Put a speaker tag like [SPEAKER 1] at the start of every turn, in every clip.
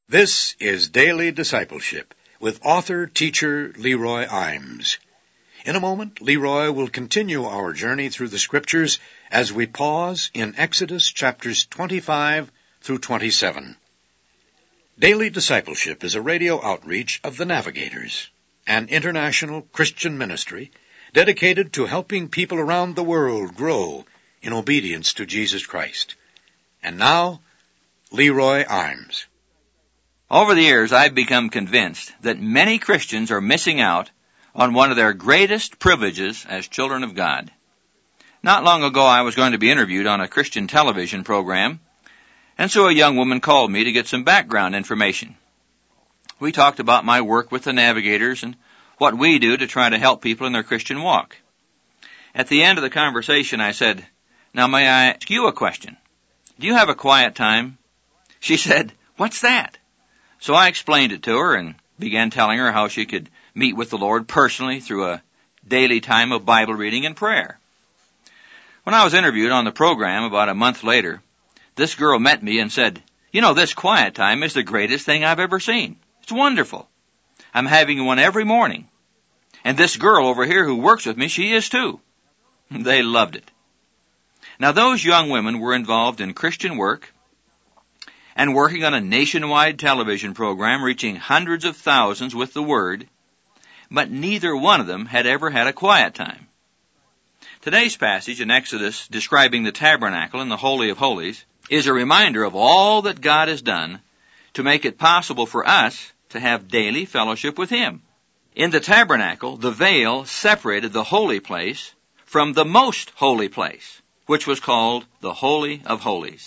[SPEAKER 1] This is Daily Discipleship with author-teacher Leroy Imes. In a moment, Leroy will continue our journey through the Scriptures as we pause in Exodus chapters 25 through 27. Daily Discipleship is a radio outreach of the Navigators, an international Christian ministry dedicated to helping people around the world grow in obedience to Jesus Christ. And now, Leroy Imes.
[SPEAKER 2] Over the years, I've become convinced that many Christians are missing out on one of their greatest privileges as children of God. Not long ago, I was going to be interviewed on a Christian television program, and so a young woman called me to get some background information. We talked about my work with the Navigators and what we do to try to help people in their Christian walk. At the end of the conversation, I said, "Now may I ask you a question? Do you have a quiet time?" She said, "What's that?" So I explained it to her and began telling her how she could meet with the Lord personally through a daily time of Bible reading and prayer. When I was interviewed on the program about a month later, this girl met me and said, "You know, this quiet time is the greatest thing I've ever seen. It's wonderful. I'm having one every morning. And this girl over here who works with me, she is too." They loved it. Now, those young women were involved in Christian work and working on a nationwide television program reaching hundreds of thousands with the Word, but neither one of them had ever had a quiet time. Today's passage in Exodus describing the tabernacle and the Holy of Holies is a reminder of all that God has done to make it possible for us to have daily fellowship with Him. In the tabernacle, the veil separated the holy place from the most holy place, which was called the Holy of Holies.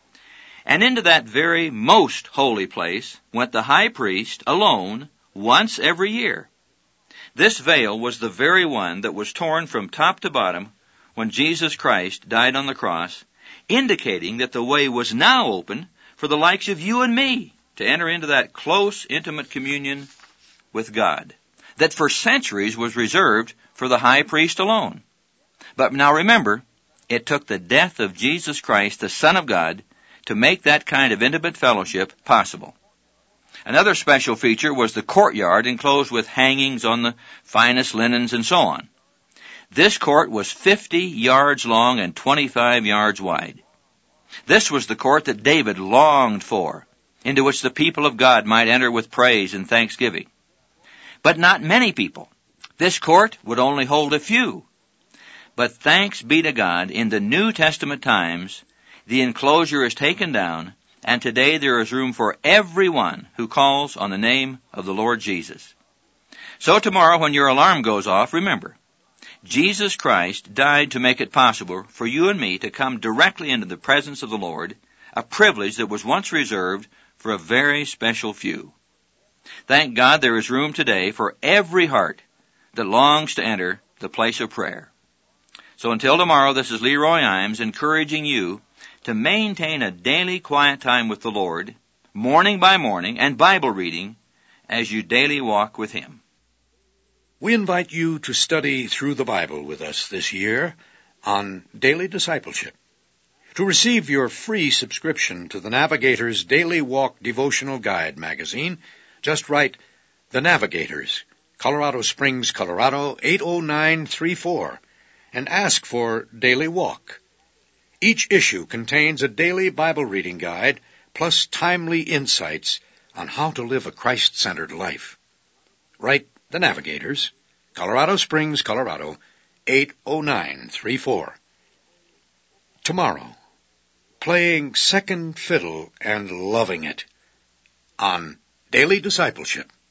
[SPEAKER 2] And into that very most holy place went the high priest alone once every year. This veil was the very one that was torn from top to bottom when Jesus Christ died on the cross, indicating that the way was now open for the likes of you and me to enter into that close, intimate communion with God that for centuries was reserved for the high priest alone. But now remember, it took the death of Jesus Christ, the Son of God, to make that kind of intimate fellowship possible. Another special feature was the courtyard enclosed with hangings on the finest linens and so on. This court was 50 yards long and 25 yards wide. This was the court that David longed for, into which the people of God might enter with praise and thanksgiving. But not many people. This court would only hold a few. But thanks be to God, in the New Testament times, the enclosure is taken down, and today there is room for everyone who calls on the name of the Lord Jesus. So tomorrow when your alarm goes off, remember, Jesus Christ died to make it possible for you and me to come directly into the presence of the Lord, a privilege that was once reserved for a very special few. Thank God there is room today for every heart that longs to enter the place of prayer. So until tomorrow, this is Leroy Imes encouraging you to maintain a daily quiet time with the Lord, morning by morning, and Bible reading as you daily walk with Him.
[SPEAKER 1] We invite you to study through the Bible with us this year on Daily Discipleship. To receive your free subscription to the Navigators Daily Walk Devotional Guide magazine, just write The Navigators, Colorado Springs, Colorado 80934, and ask for Daily Walk. Each issue contains a daily Bible reading guide plus timely insights on how to live a Christ-centered life. Write The Navigators, Colorado Springs, Colorado 80934. Tomorrow, playing second fiddle and loving it on Daily Discipleship.